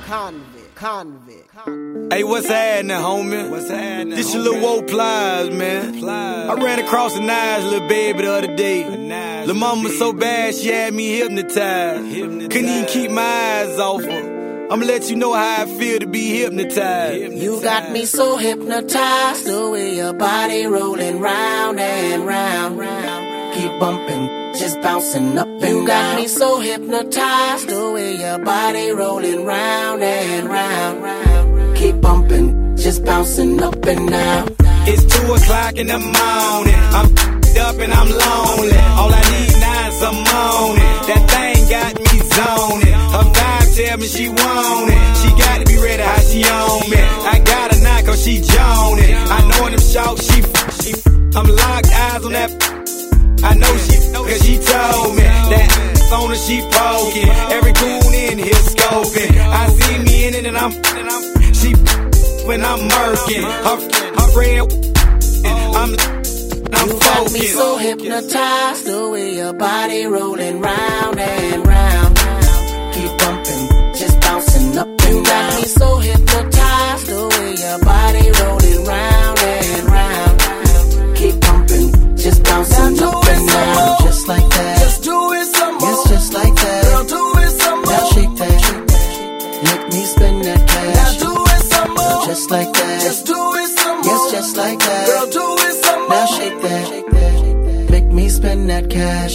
Convict. Hey, what's happening, homie? What's happening? This your little Woe Plies, man. I ran across a nice little baby the other day. Lil' mama so bad she had me hypnotized. Couldn't even keep my eyes off her. I'ma let you know how I feel to be hypnotized. You got me so hypnotized, the way your body rolling round and round. Keep bumping, just bouncing up and down. You got me so hypnotized, the way your body rolling round and round. Keep bumping, just bouncing up and down. It's 2 o'clock in the morning. I'm up and I'm lonely. All I need now is some morning. That thing got me zoning. Her vibe tell me she want it. She gotta be ready how she on me. I got her now cause she joning. I know them short, she I'm locked eyes on that. I know she cause she told me that on her she poking. Every goon in here scoping. I see me in it and she when I'm murking. Her friend I'm you got me so hypnotized, the way your body rolling round and round. Keep bumping, just bouncing up and down. You got me so hypnotized, the way your body rolling round and round. Keep bumping, just bouncing up and down. Just like that. Just do it some more. Yes, just like that. Girl, do it some more. Now shake that. Make me spend that cash. Now do it some more. Just like that. Just do it some more. Yes, just like that. Girl, do it some more. Now shake that. Make me spend that cash.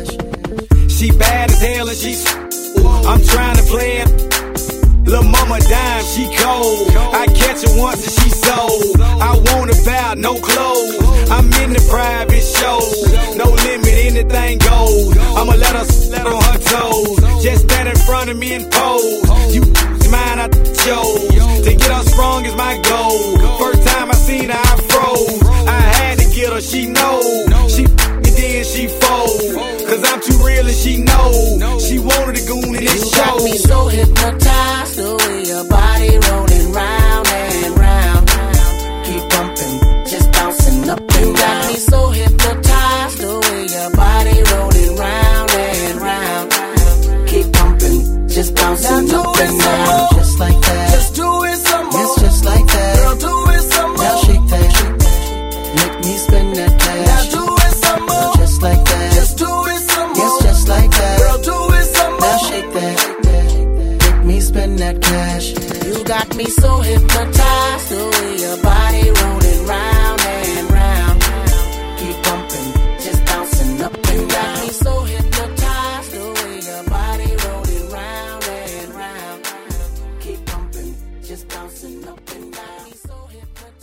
She bad as hell and she I'm trying to play it. Lil' mama dime, she cold. I catch her once and she sold. I want her bout, no clothes. I'm in the private shows. No limit, anything goes. I'ma let her on her toes. Just stand in front of me and pose. You mine, I chose. To get her sprung is my goal. First time I seen her, I froze. I had to get her, she know. She and then she fold. Cause I'm too real and she know. She wanted a goon in this You show. got me so hypnotized, the way your body rolling round and round. Keep bumping, just bouncing up and down. You got me so hypnotized, the way your body rolling round and round. Keep bumping, just bouncing up and down. Just like that. Just do it some more. Yes, just like that. Girl, do it some more. Now shake that. Make me spend that cash. Now do it some more. Just like that. Just do it some more. Yes, just like that. Girl, do it some more. Now shake that. Make me spend that cash. You got me so hypnotized, the way your body rolling round and round. Keep bumping, just bouncing up and down. You got me so hypnotized, the way your body rolling round and round. Keep bumping, just bouncing up and down. So hypnotized.